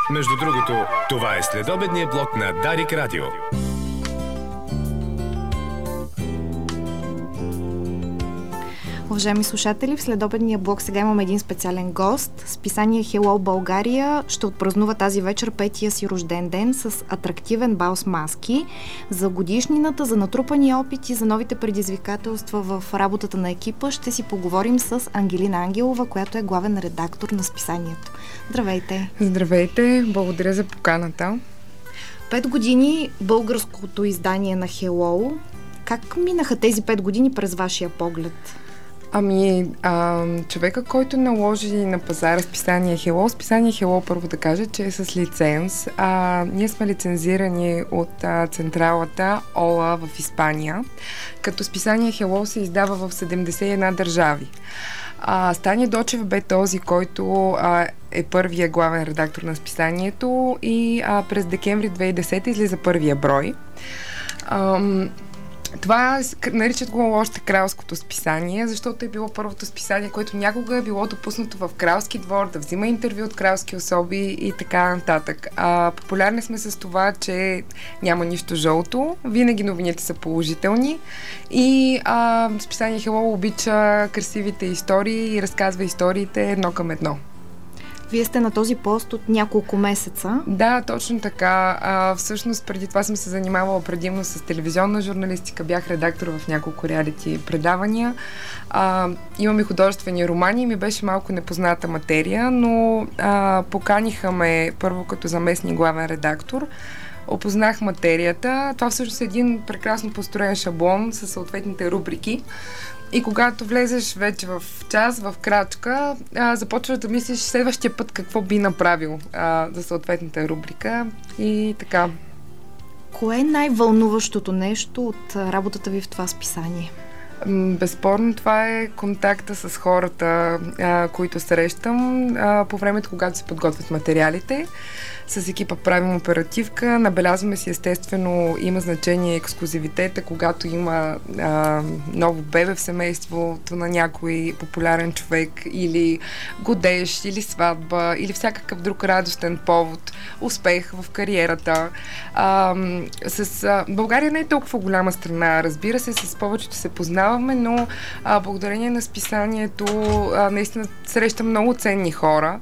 Между другото, това е следобедния блок на Дарик Радио. Уважаеми слушатели, в следобедния блок сега имаме един специален гост. Списание Hello България ще отпразнува тази вечер 5-тия си рожден ден с атрактивен бал с маски. За годишнината, за натрупания опит и за новите предизвикателства в работата на екипа ще си поговорим с Ангелина Ангелова, която е главен редактор на списанието. Здравейте! Здравейте! Благодаря за поканата. 5 години българското издание на Hello. Как минаха тези 5 години през вашия поглед? Човека, който наложи на пазара списание Hello, първо да кажа, че е с лиценз. Ние сме лицензирани от централата ОЛА в Испания, като списание Hello се издава в 71 държави. Стани Дочев бе този, който е първия главен редактор на списанието и през декември 2010 излиза първия брой. Това наричат го още кралското списание, защото е било първото списание, което някога е било допуснато в кралски двор, да взима интервю от кралски особи и така нататък. Популярни сме с това, че няма нищо жълто, винаги новините са положителни и списание Hello обича красивите истории и разказва историите едно към едно. Вие сте на този пост от няколко месеца. Да, точно така. Всъщност, преди това съм се занимавала предимно с телевизионна журналистика. Бях редактор в няколко реалити предавания. Имам и художествени романи и ми беше малко непозната материя, но поканиха ме първо като заместник главен редактор. Опознах материята. Това всъщност е един прекрасно построен шаблон със съответните рубрики. И когато влезеш вече в час, в крачка, започваш да мислиш следващия път какво би направил за съответната рубрика и така. Кое е най-вълнуващото нещо от работата ви в това списание? Безспорно това е контакта с хората, които срещам по времето, когато се подготвят материалите. С екипа правим оперативка, набелязваме си естествено, има значение ексклузивитета, когато има ново бебе в семейството на някой популярен човек или годеж, или сватба, или всякакъв друг радостен повод, успех в кариерата. България не е толкова голяма страна, разбира се, с повечето се познаваме, но благодарение на списанието наистина срещам много ценни хора,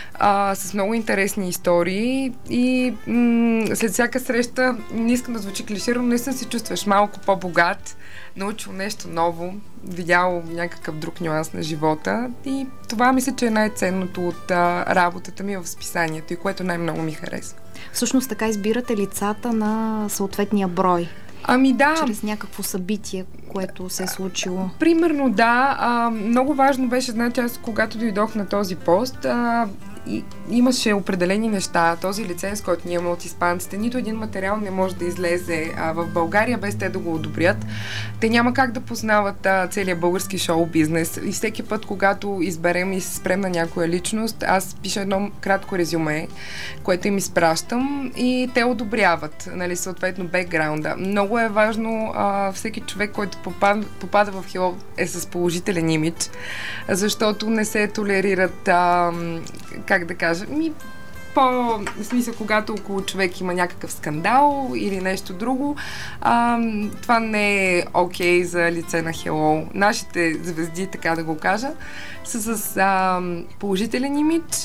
с много интересни истории и след всяка среща, не искам да звучи клиширано, наистина се чувстваш малко по-богат, научил нещо ново, видял някакъв друг нюанс на живота и това мисля, че е най-ценното от работата ми в списанието и което най-много ми харесва. Всъщност така избирате лицата на съответния брой. Да. Чрез някакво събитие, което се е случило. Примерно да. Много важно беше, значи аз когато дойдох на този пост, имаше определени неща. Този лиценз, който ние имаме от испанците, нито един материал не може да излезе в България без те да го одобрят. Те няма как да познават целият български шоу-бизнес. И всеки път, когато изберем и се спрем на някоя личност, аз пиша едно кратко резюме, което им изпращам и те одобряват, съответно бекграунда. Много е важно всеки човек, който попада в Hello е с положителен имидж, защото не се толерират как да кажа, в смисъл, когато около човек има някакъв скандал или нещо друго, това не е окей за лице на Hello. Нашите звезди, така да го кажа, са с положителен имидж,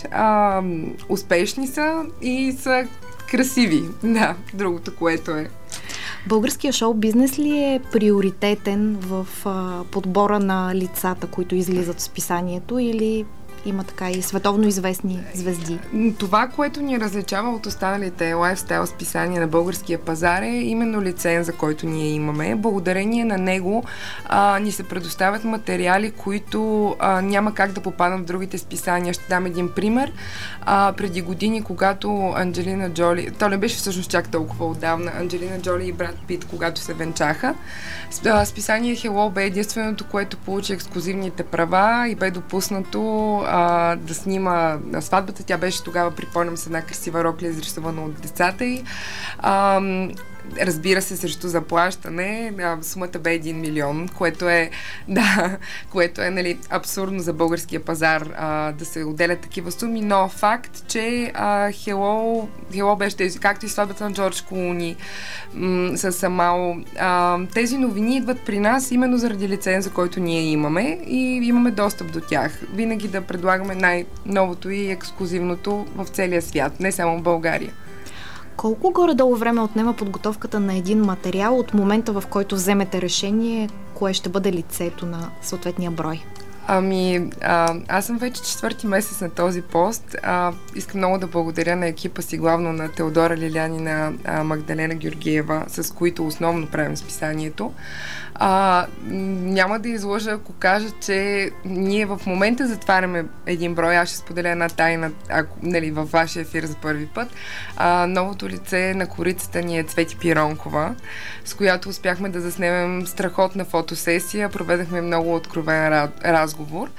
успешни са и са красиви. Да, другото, което е. Българския шоу-бизнес ли е приоритетен в подбора на лицата, които излизат в списанието, или има така и световно известни звезди? Това, което ни различава от останалите лайфстайл списания на българския пазар е именно лиценза, който ние имаме. Благодарение на него ни се предоставят материали, които няма как да попаднат в другите списания. Ще дам един пример. Преди години, когато Анджелина Джоли, то не беше всъщност чак толкова отдавна, Анджелина Джоли и Брад Пит, когато се венчаха, списание Hello бе единственото, което получи ексклузивните права и бе допуснато да снима сватбата. Тя беше тогава, припомням, с една красива рокля, изрисувана от децата й. разбира се, срещу заплащане. Сумата бе 1 милион, което е, нали, абсурдно за българския пазар да се отделят такива суми, но факт, че Hello беше, както и сватбата на Джордж Клуни с Амал. Тези новини идват при нас именно заради лиценза, който ние имаме и имаме достъп до тях. Винаги да предлагаме най-новото и ексклузивното в целия свят, не само в България. Колко горе-долу време отнема подготовката на един материал от момента, в който вземете решение, кое ще бъде лицето на съответния брой? Аз съм вече 4-ти месец на този пост. Искам много да благодаря на екипа си, главно на Теодора Лилян и на Магдалена Георгиева, с които основно правим списанието. Няма да излъжа, ако кажа, че ние в момента затваряме един брой. Аз ще споделя една тайна, нали, във вашия ефир за първи път. Новото лице на корицата ни е Цвети Пиронкова, с която успяхме да заснемем страхотна фотосесия. Проведахме много откровен разговор.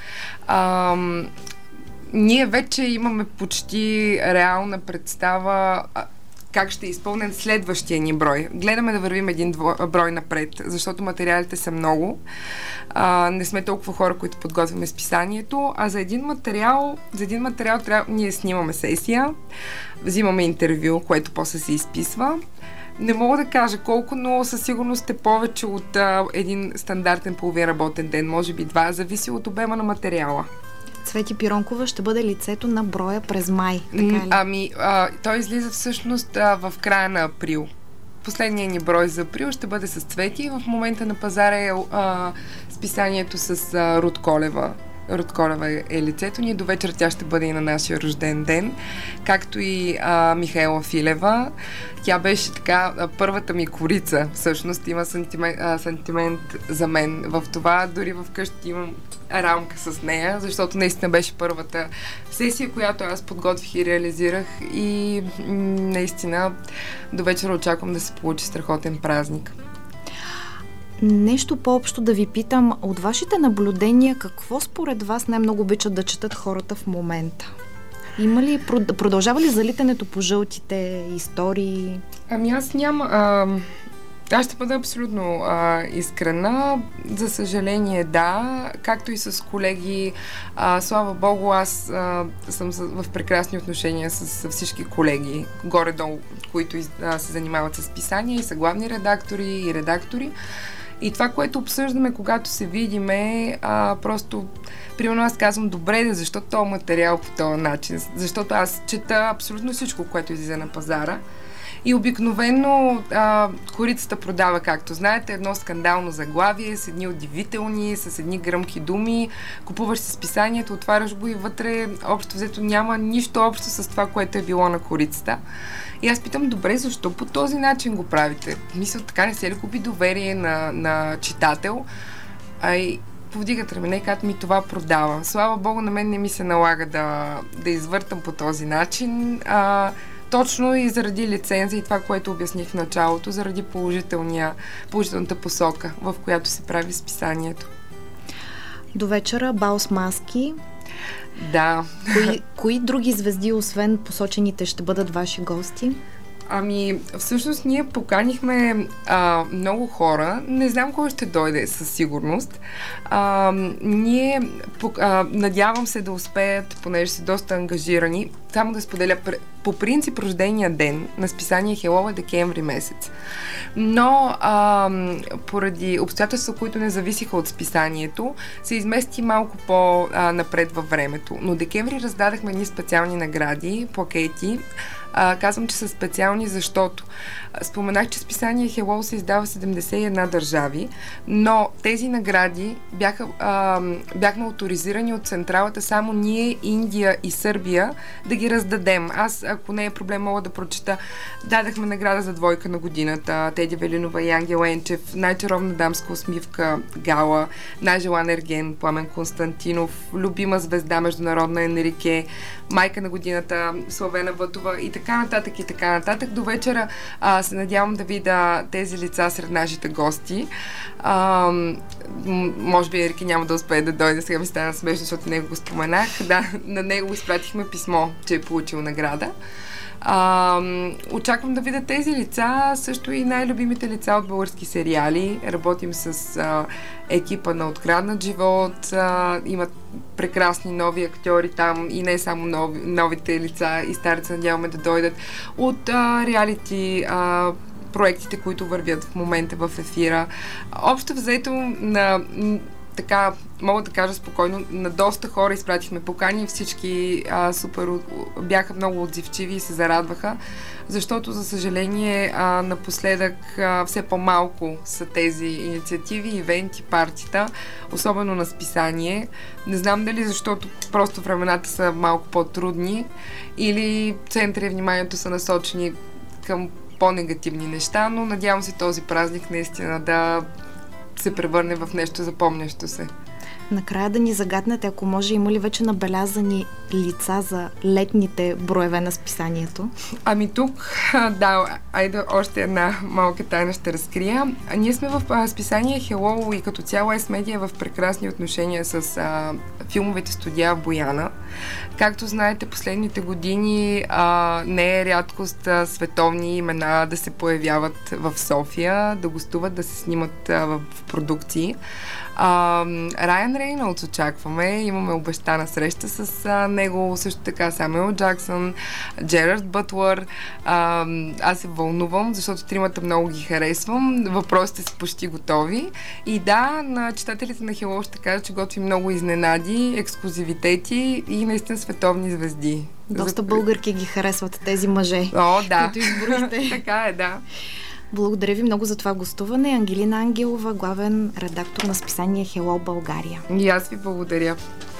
Ние вече имаме почти реална представа как ще изпълнен следващия ни брой. Гледаме да вървим един брой напред, защото материалите са много. Не сме толкова хора, които подготвяме списанието, а за един материал ние снимаме сесия, взимаме интервю, което после се изписва. Не мога да кажа колко, но със сигурност е повече от един стандартен половин работен ден, може би 2, зависи от обема на материала. Цвети Пиронкова ще бъде лицето на броя през май, така ли? Той излиза всъщност в края на април. Последният ни брой за април ще бъде с Цвети. В момента на пазара е списанието с Руд Колева. Руд Колева е лицето ни. До вечера тя ще бъде и на нашия рожден ден. Както и Михаела Филева. Тя беше така първата ми корица. Всъщност има сантимент за мен в това. Дори вкъщи имам рамка с нея, защото наистина беше първата сесия, която аз подготвих и реализирах и наистина до вечера очаквам да се получи страхотен празник. Нещо по-общо да ви питам, от вашите наблюдения, какво според вас най-много обичат да четат хората в момента? Продължава ли залитането по жълтите истории? Аз няма... Аз ще бъда абсолютно искрена. За съжаление, да. Както и с колеги. Слава Богу, аз съм в прекрасни отношения с всички колеги, горе-долу, които се занимават с писания и са главни редактори и редактори. И това, което обсъждаме, когато се видиме, просто, примерно аз казвам, добре, защо този материал по този начин? Защото аз чета абсолютно всичко, което излиза на пазара. И обикновено корицата продава, както знаете, едно скандално заглавие с едни удивителни, с едни гръмки думи. Купуваш си списанието, отваряш го и вътре общо взето няма нищо общо с това, което е било на корицата. И аз питам, добре, защо по този начин го правите? Мисля, така не се ли губи доверие на читател? И повдигат рамене и казват ми, това продава. Слава Богу, на мен не ми се налага да извъртам по този начин. Точно и заради лиценза и това, което обясних в началото, заради положителната посока, в която се прави списанието. До вечера бал с маски. Да. Кои други звезди, освен посочените, ще бъдат ваши гости? Всъщност ние поканихме много хора. Не знам кой ще дойде със сигурност. Ние надявам се да успеят, понеже са доста ангажирани. Само да споделя, по принцип рождения ден на списание Hello е декември месец. Но поради обстоятелства, които не зависиха от списанието, се измести малко по-напред във времето. Но декември раздадахме едни специални награди, плакети. Казвам, че са специални, защото споменах, че списание Hello се издава в 71 държави, но тези награди бяхме авторизирани от централата само ние, Индия и Сърбия да ги раздадем. Аз, ако не е проблем, мога да прочета. Дадахме награда за двойка на годината, Теди Велинова и Ангел Енчев, най-чаровна дамска усмивка Гала, най-желан ерген Пламен Константинов, любима звезда международна Енрике, майка на годината Славена Вътова и така нататък и така нататък. До вечера се надявам да видя тези лица сред нашите гости. Може би Ерики няма да успее да дойде, сега ми стана смешно, защото него го споменах. Да, на него изпратихме писмо, че е получил награда. Очаквам да видя тези лица, също и най-любимите лица от български сериали. Работим с екипа на Откраднат живот, имат прекрасни нови актьори там и не само новите лица и старите надяваме да дойдат от реалити проектите, които вървят в момента в ефира. Общо взето така, мога да кажа спокойно, на доста хора изпратихме покани и всички бяха много отзивчиви и се зарадваха, защото, за съжаление, напоследък все по-малко са тези инициативи, ивенти, партита, особено на списание. Не знам дали защото просто времената са малко по-трудни или центъра и вниманието са насочени към по-негативни неща, но надявам се този празник наистина да се превърне в нещо запомнящо се. Накрая да ни загаднете, ако може, има ли вече набелязани лица за летните броеве на списанието? Ами тук, айде още една малка тайна ще разкрия. Ние сме в списание Hello и като цяло S-Media в прекрасни отношения с филмовите студия в Бояна. Както знаете, последните години не е рядкост световни имена да се появяват в София, да гостуват, да се снимат в продукции. Райан Рейнолдс очакваме, имаме обещана среща с него, също така Самюел Джаксън, Джерард Бътлър. Аз се вълнувам, защото тримата много ги харесвам. Въпросите са почти готови. И да, на читателите на Hello ще кажа, че готвим много изненади, ексклузивитети и наистина световни звезди. Доста българки ги харесват тези мъже, да. които изборихте. Така е, да. Благодаря ви много за това гостуване. Ангелина Ангелова, главен редактор на списание Hello България. И аз ви благодаря.